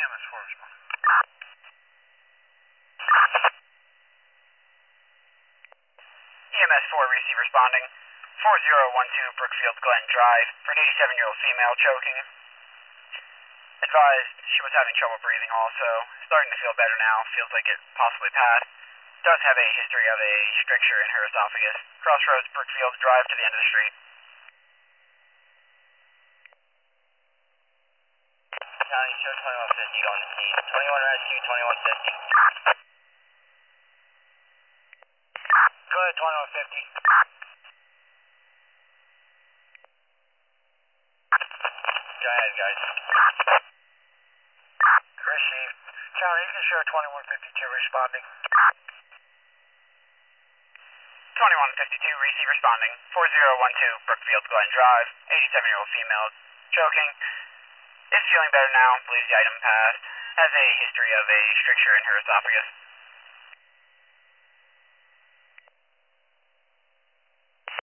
EMS4 responding. EMS4 receive responding. 4012 Brookfield Glen Drive for an 87-year-old female choking. Advised she was having trouble breathing also. Starting to feel better now. Feels like it possibly passed. Does have a history of a stricture in her esophagus. Crossroads Brookfield Drive to the end of the street. County, show 2150 on the scene. 21 rescue, 2150. Go ahead, 2150. Go ahead, guys. Receive. County, you can show 2152 responding. 2152 receive responding. 4012 Brookfield Glen Drive. 87-year-old female choking. Is feeling better now. Believes the item passed. Has a history of a stricture in her esophagus.